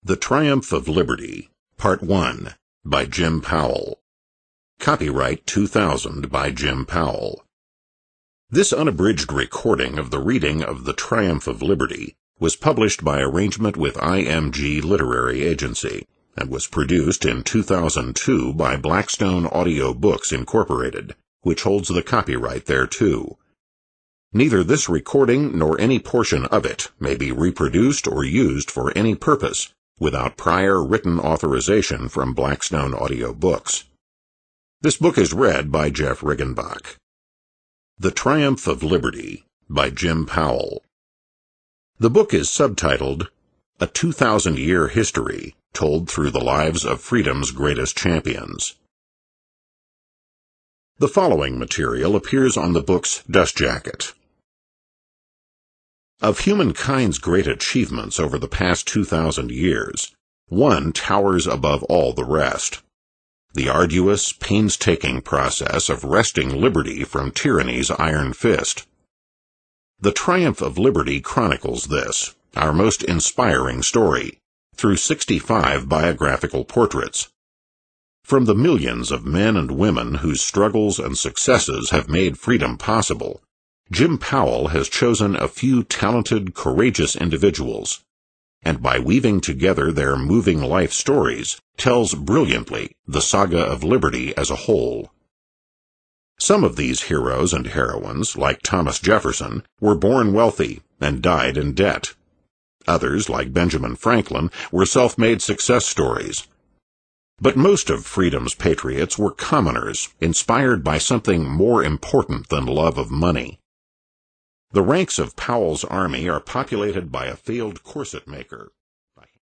The Triumph of Liberty, Part 1, by Jim Powell. Copyright 2000 by Jim Powell. This unabridged recording of the reading of The Triumph of Liberty was published by arrangement with IMG Literary Agency and was produced in 2002 by Blackstone Audio Books Incorporated, which holds the copyright thereto. Neither this recording nor any portion of it may be reproduced or used for any purpose without prior written authorization from Blackstone Audio Books. This book is read by Jeff Riggenbach. The Triumph of Liberty, by Jim Powell. The book is subtitled, A 2,000-Year History Told Through the Lives of Freedom's Greatest Champions. The following material appears on the book's dust jacket. Of humankind's great achievements over the past 2,000 years, one towers above all the rest: the arduous, painstaking process of wresting liberty from tyranny's iron fist. The Triumph of Liberty chronicles this, our most inspiring story, through 65 biographical portraits. From the millions of men and women whose struggles and successes have made freedom possible, Jim Powell has chosen a few talented, courageous individuals, and by weaving together their moving life stories, tells brilliantly the saga of liberty as a whole. Some of these heroes and heroines, like Thomas Jefferson, were born wealthy and died in debt. Others, like Benjamin Franklin, were self-made success stories. But most of freedom's patriots were commoners, inspired by something more important than love of money. The ranks of Powell's army are populated by a failed corset maker,